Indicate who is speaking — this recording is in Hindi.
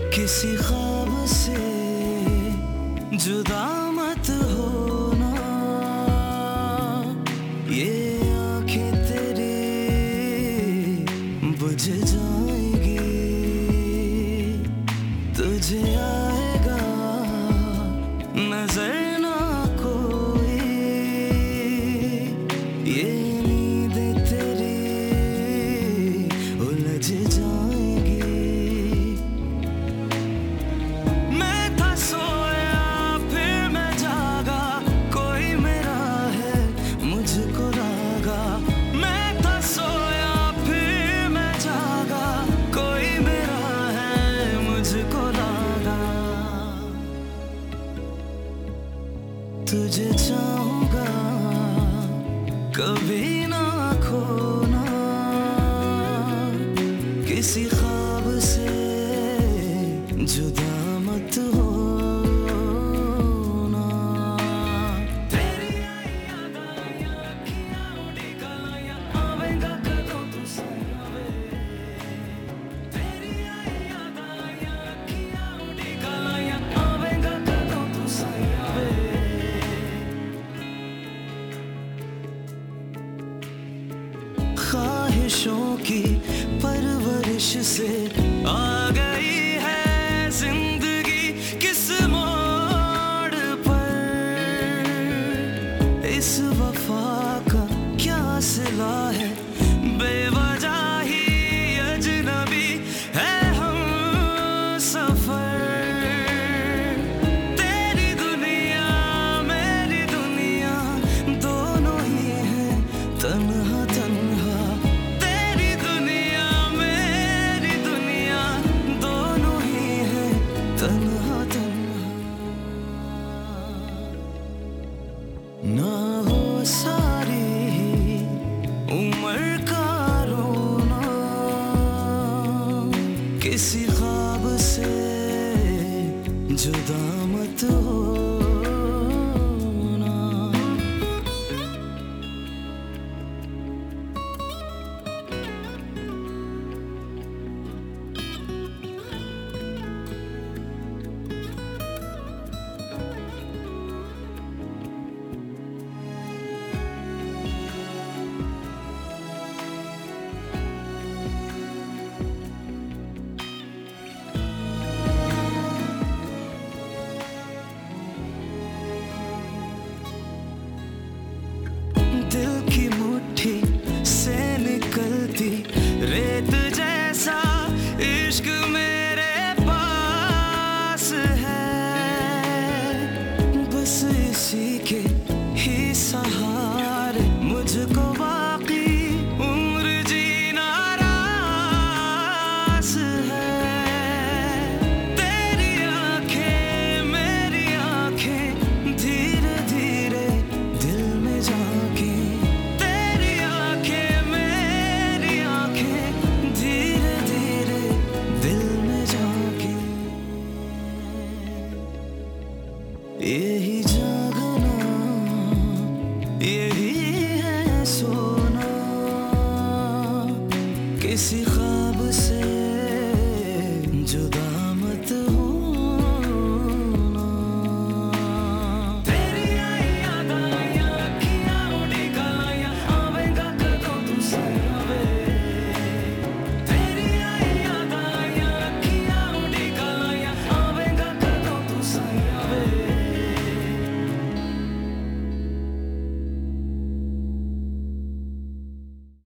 Speaker 1: किसी ख्वाब से जुदा मत होना, ये आँखें तेरी बुझ जाएगी, तुझे आएगा नजर ना कोई, ये नींद तेरी उलझ जाएगी। मैं था सोया फिर मैं जागा, कोई मेरा है मुझको लागा। मैं था सोया फिर मैं जागा, कोई मेरा है मुझको लागा। तुझे चाहूंगा कभी ना खोना, किसी